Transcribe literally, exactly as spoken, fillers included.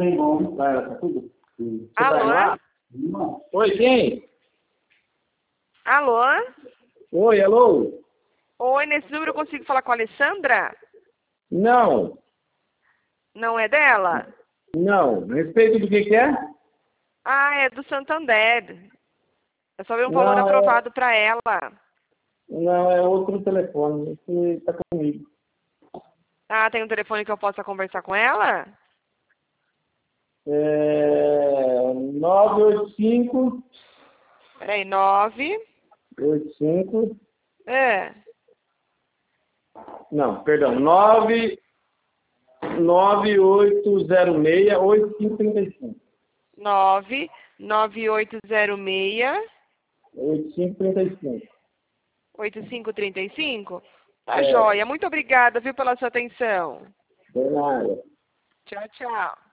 trem bom. Vai, tá tudo? Você Alô? vai lá? Oi, quem? Alô? Oi, alô? Oi, nesse número eu consigo falar com a Alessandra? Não, Não é dela? não. Respeito do que que é? Ah, é do Santander. É só ver um valor Não, é, aprovado para ela. não, é outro telefone. Esse tá comigo. Ah, tem um telefone que eu possa conversar com ela? É nove oito cinco, Peraí, nove. oito cinco, É. não, perdão, nove nove oito zero seis, oito cinco três cinco. Nove, nove oito zero seis, oito cinco três cinco. oito cinco três cinco. Tá É, joia. Muito obrigada, viu, pela sua atenção. de nada. Tchau, tchau.